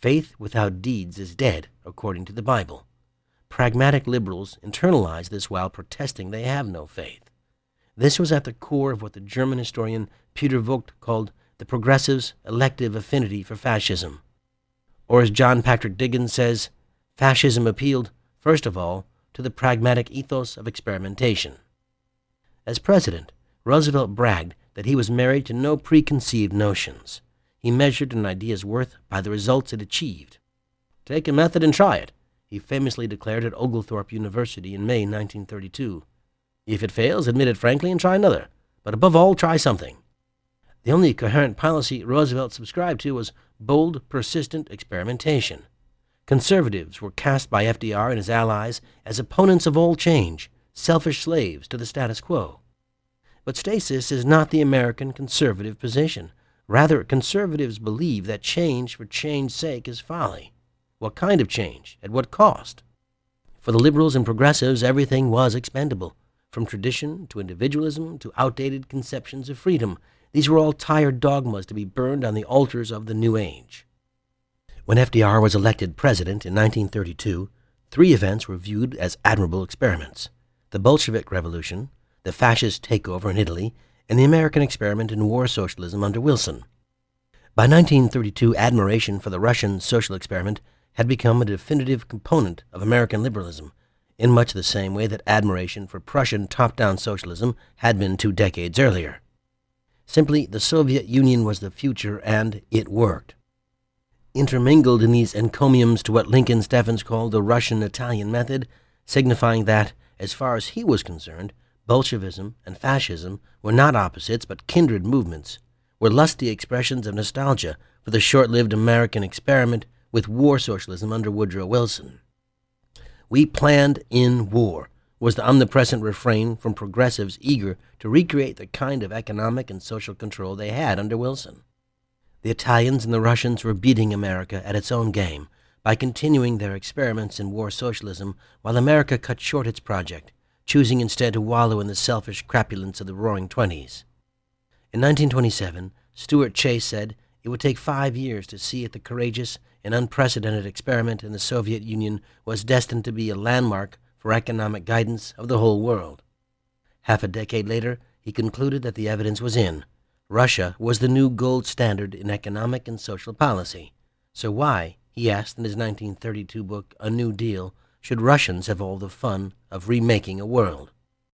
Faith without deeds is dead, according to the Bible. Pragmatic liberals internalize this while protesting they have no faith. This was at the core of what the German historian Peter Vogt called the progressives' elective affinity for fascism. Or as John Patrick Diggins says, fascism appealed, first of all, to the pragmatic ethos of experimentation. As president, Roosevelt bragged that he was married to no preconceived notions. He measured an idea's worth by the results it achieved. "Take a method and try it," he famously declared at Oglethorpe University in May 1932. "If it fails, admit it frankly and try another. But above all, try something." The only coherent policy Roosevelt subscribed to was bold, persistent experimentation. Conservatives were cast by FDR and his allies as opponents of all change, selfish slaves to the status quo. But stasis is not the American conservative position. Rather, conservatives believe that change for change's sake is folly. What kind of change? At what cost? For the liberals and progressives, everything was expendable. From tradition to individualism to outdated conceptions of freedom, these were all tired dogmas to be burned on the altars of the new age. When FDR was elected president in 1932, three events were viewed as admirable experiments: the Bolshevik Revolution, the fascist takeover in Italy, and the American experiment in war socialism under Wilson. By 1932, admiration for the Russian social experiment had become a definitive component of American liberalism, in much the same way that admiration for Prussian top-down socialism had been 2 decades earlier. Simply, the Soviet Union was the future, and it worked. Intermingled in these encomiums to what Lincoln Steffens called the Russian-Italian method, signifying that, as far as he was concerned, Bolshevism and fascism were not opposites but kindred movements, were lusty expressions of nostalgia for the short-lived American experiment with war socialism under Woodrow Wilson. "We planned in war" was the omnipresent refrain from progressives eager to recreate the kind of economic and social control they had under Wilson. The Italians and the Russians were beating America at its own game by continuing their experiments in war socialism while America cut short its project, choosing instead to wallow in the selfish crapulence of the Roaring Twenties. In 1927, Stuart Chase said it would take 5 years to see if the courageous and unprecedented experiment in the Soviet Union was destined to be a landmark for economic guidance of the whole world. Half a decade later, he concluded that the evidence was in. Russia was the new gold standard in economic and social policy. So why, he asked in his 1932 book, A New Deal, should Russians have all the fun of remaking a world?